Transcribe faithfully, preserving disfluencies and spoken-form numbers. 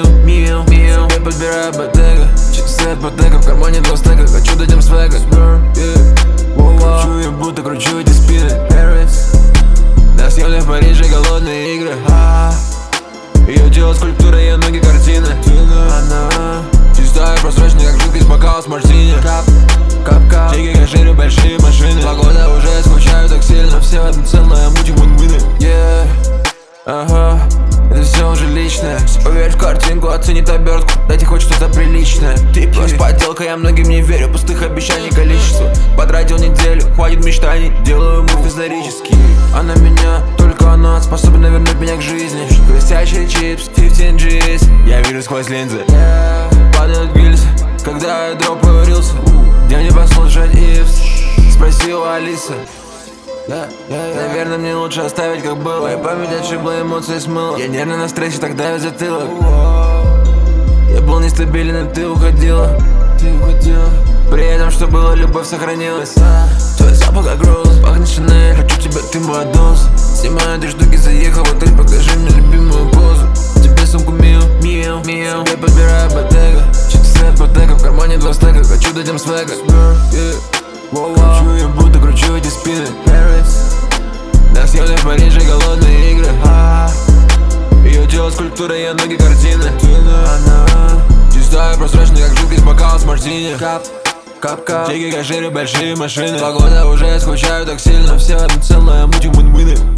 мил, мил. Себе подбираю ботега, часы от ботека, в кармане два стека. Хочу дать им свега, yeah. Кручу им будто кручу эти спины. Paris. На съемных в Париже голодные игры. Ее тело скульптура, ее ноги картины. Она чистая, прозрачная, как жидкость бокал с мартини. Кап, кап, кап. Тики, каширы, большие машины. Два года уже скучаю так сильно. Все в одно целое, мутим вин-вины. Yeah, ага, это все уже личное. Поверь в картинку, оценит обертку. Дайте хоть что-то приличное. Ты просто подделка, я многим не верю. Пустых обещаний количество. Потратил неделю, хватит мечтаний. Делаю мув исторический. Она меня, только она способна вернуть меня к жизни. Хрустящий чипс, пятнадцать джи. Я вижу сквозь линзы. Падают гильзы, когда я дропаю рилсы. Где мне послушать Ивс? Спросила Алиса. Yeah, yeah, yeah. Наверное, мне лучше оставить как было. Моя память отшибла, эмоции смыла. Я нервно на стрессе, так давит затылок. Я был нестабилен, и ты уходила. Ты уходила. При этом, что было, любовь сохранилась. Твой запах как роз, пахнет Шанель. Хочу тебя, ты мой дос. Снимаю три штуки, заехал в отель. Покажи мне любимую позу. Тебе сумку мил, мил, мил. Себе подбираю ботега, часы от ботека, в кармане два стека. Хочу дать им свега, yeah. Кручу им будто кручу эти спины. Paris. На съемных в Париже голодные игры. Ее тело скульптура, ее ноги картины. Она чистая, прозрачная, как жидкость бокал с мартини. Кап, кап, кап. Тики, каширы, большие машины. Два года уже скучаю так сильно. Все в одно целое, мутим вин-вины.